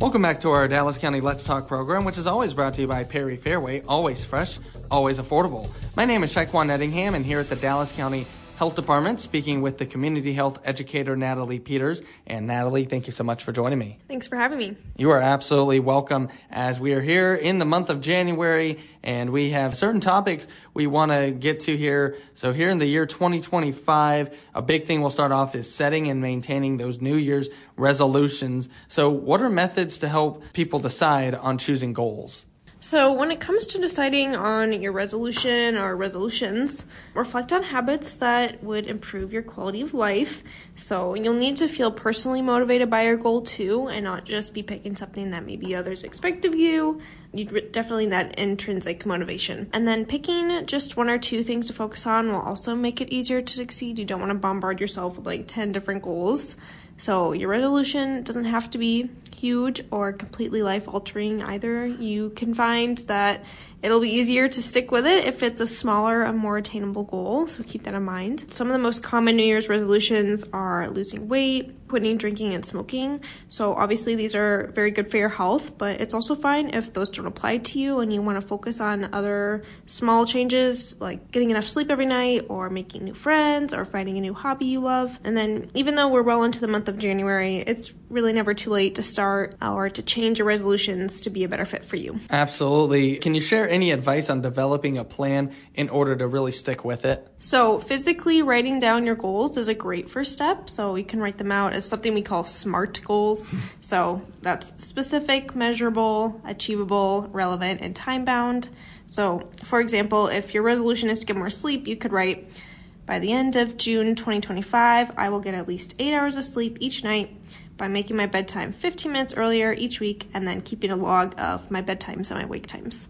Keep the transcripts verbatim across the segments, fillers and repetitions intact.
Welcome back to our Dallas County Let's Talk program, which is always brought to you by Perry Fairway, always fresh, always affordable. My name is Shaquan Nettingham, and here at the Dallas County Health Department, speaking with the community health educator, Natalie Peters. And Natalie, thank you so much for joining me. Thanks for having me. You are absolutely welcome, as we are here in the month of January, and we have certain topics we want to get to here. So here in the year twenty twenty-five, a big thing we'll start off is setting and maintaining those New Year's resolutions. So what are methods to help people decide on choosing goals? So when it comes to deciding on your resolution or resolutions, reflect on habits that would improve your quality of life. So you'll need to feel personally motivated by your goal too, and not just be picking something that maybe others expect of you. You definitely need that intrinsic motivation. And then picking just one or two things to focus on will also make it easier to succeed. You don't want to bombard yourself with like ten different goals. So your resolution doesn't have to be huge or completely life-altering either. You can find that it'll be easier to stick with it if it's a smaller and more attainable goal, so keep that in mind. Some of the most common New Year's resolutions are losing weight, quitting drinking and smoking. So obviously these are very good for your health, but it's also fine if those don't apply to you and you want to focus on other small changes like getting enough sleep every night or making new friends or finding a new hobby you love. And then even though we're well into the month of January, it's really never too late to start or to change your resolutions to be a better fit for you. Absolutely. Can you share any advice on developing a plan in order to really stick with it? So physically writing down your goals is a great first step. So you can write them out as something we call SMART goals. So that's specific, measurable, achievable, relevant, and time-bound. So for example, if your resolution is to get more sleep, you could write, by the end of June twenty twenty-five, I will get at least eight hours of sleep each night by making my bedtime fifteen minutes earlier each week and then keeping a log of my bedtimes and my wake times.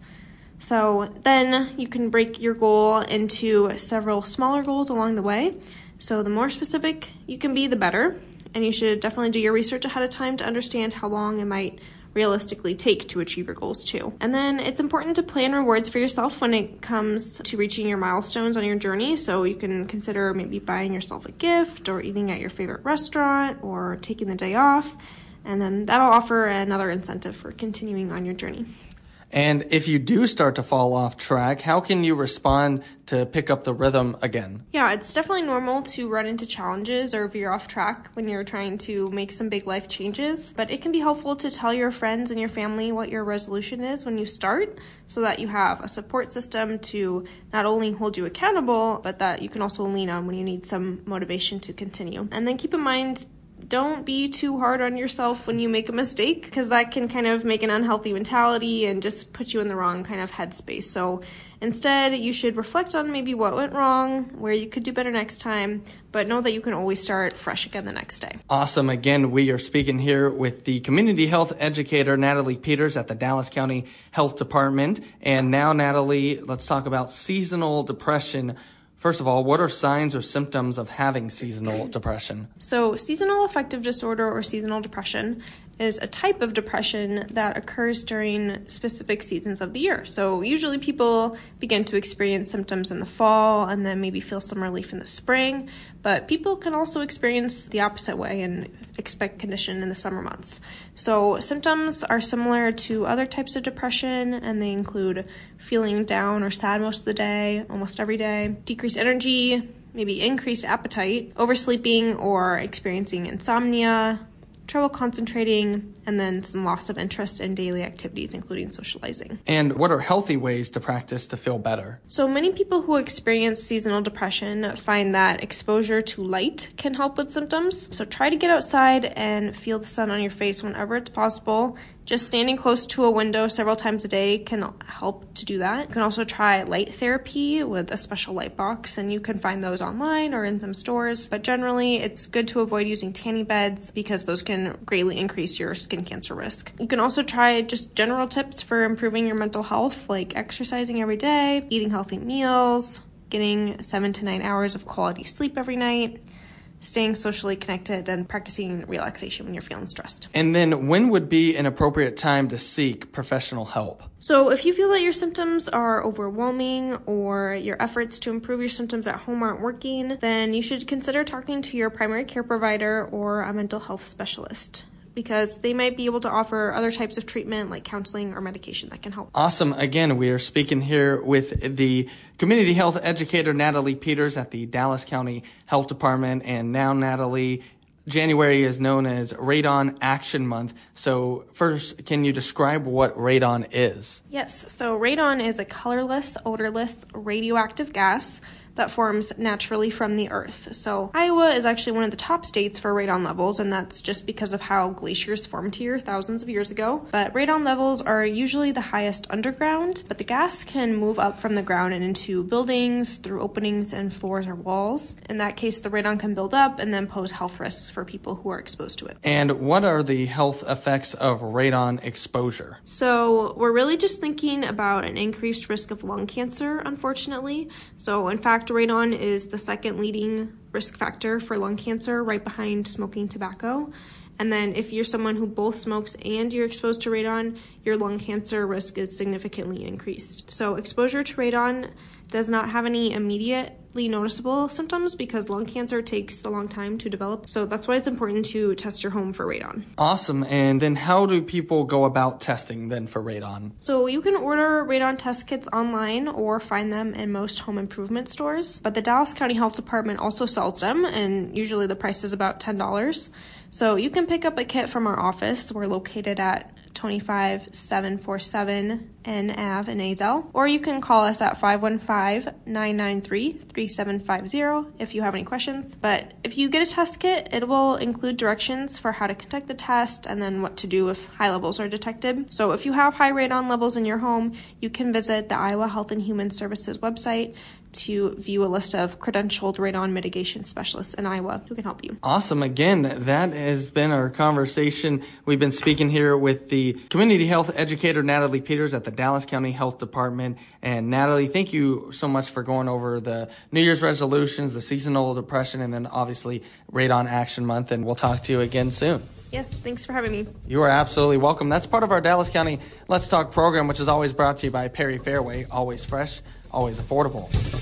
So then you can break your goal into several smaller goals along the way. So the more specific you can be, the better. And you should definitely do your research ahead of time to understand how long it might realistically take to achieve your goals too. And then it's important to plan rewards for yourself when it comes to reaching your milestones on your journey. So you can consider maybe buying yourself a gift or eating at your favorite restaurant or taking the day off. And then that'll offer another incentive for continuing on your journey. And if you do start to fall off track, how can you respond to pick up the rhythm again? Yeah, it's definitely normal to run into challenges or veer off track when you're trying to make some big life changes. But it can be helpful to tell your friends and your family what your resolution is when you start, so that you have a support system to not only hold you accountable, but that you can also lean on when you need some motivation to continue. And then keep in mind, don't be too hard on yourself when you make a mistake, because that can kind of make an unhealthy mentality and just put you in the wrong kind of headspace. So instead, you should reflect on maybe what went wrong, where you could do better next time, but know that you can always start fresh again the next day. Awesome. Again, we are speaking here with the community health educator, Natalie Peters at the Dallas County Health Department. And now, Natalie, let's talk about seasonal depression. First of all, what are signs or symptoms of having seasonal depression? So seasonal affective disorder or seasonal depression is a type of depression that occurs during specific seasons of the year. So usually people begin to experience symptoms in the fall and then maybe feel some relief in the spring, but people can also experience the opposite way and expect condition in the summer months. So symptoms are similar to other types of depression, and they include feeling down or sad most of the day, almost every day, decreased energy, maybe increased appetite, oversleeping or experiencing insomnia, trouble concentrating, and then some loss of interest in daily activities, including socializing. And what are healthy ways to practice to feel better? So many people who experience seasonal depression find that exposure to light can help with symptoms. So try to get outside and feel the sun on your face whenever it's possible. Just standing close to a window several times a day can help to do that. You can also try light therapy with a special light box, and you can find those online or in some stores. But generally, it's good to avoid using tanning beds because those can greatly increase your skin cancer risk. You can also try just general tips for improving your mental health, like exercising every day, eating healthy meals, getting seven to nine hours of quality sleep every night, staying socially connected, and practicing relaxation when you're feeling stressed. And then when would be an appropriate time to seek professional help? So if you feel that your symptoms are overwhelming or your efforts to improve your symptoms at home aren't working, then you should consider talking to your primary care provider or a mental health specialist. because they might be able to offer other types of treatment like counseling or medication that can help. Awesome. Again, we are speaking here with the community health educator, Natalie Peters at the Dallas County Health Department. And now, Natalie, January is known as Radon Action Month. So first, can you describe what radon is? Yes. So radon is a colorless, odorless, radioactive gas that forms naturally from the earth. So Iowa is actually one of the top states for radon levels, and that's just because of how glaciers formed here thousands of years ago. But radon levels are usually the highest underground, but the gas can move up from the ground and into buildings through openings in floors or walls. In that case, the radon can build up and then pose health risks for people who are exposed to it. And what are the health effects of radon exposure? So we're really just thinking about an increased risk of lung cancer, unfortunately. So in fact, radon is the second leading risk factor for lung cancer, right behind smoking tobacco. And then if you're someone who both smokes and you're exposed to radon, your lung cancer risk is significantly increased. So exposure to radon does not have any immediately noticeable symptoms because lung cancer takes a long time to develop. So that's why it's important to test your home for radon. Awesome. And then how do people go about testing then for radon? So you can order radon test kits online or find them in most home improvement stores. But the Dallas County Health Department also sells them, and usually the price is about ten dollars. So you can pick up a kit from our office. We're located at twenty-five seven forty-seven N Ave in Adel, or you can call us at five one five, nine nine three, three seven five zero if you have any questions. But if you get a test kit, it will include directions for how to conduct the test and then what to do if high levels are detected. So if you have high radon levels in your home, you can visit the Iowa Health and Human Services website to view a list of credentialed radon mitigation specialists in Iowa who can help you. Awesome. Again, that has been our conversation. We've been speaking here with the community health educator, Natalie Peters at the Dallas County Health Department. And Natalie, thank you so much for going over the New Year's resolutions, the seasonal depression, and then obviously Radon Action Month. And we'll talk to you again soon. Yes, thanks for having me. You are absolutely welcome. That's part of our Dallas County Let's Talk program, which is always brought to you by Perry Fairway. Always fresh, always affordable.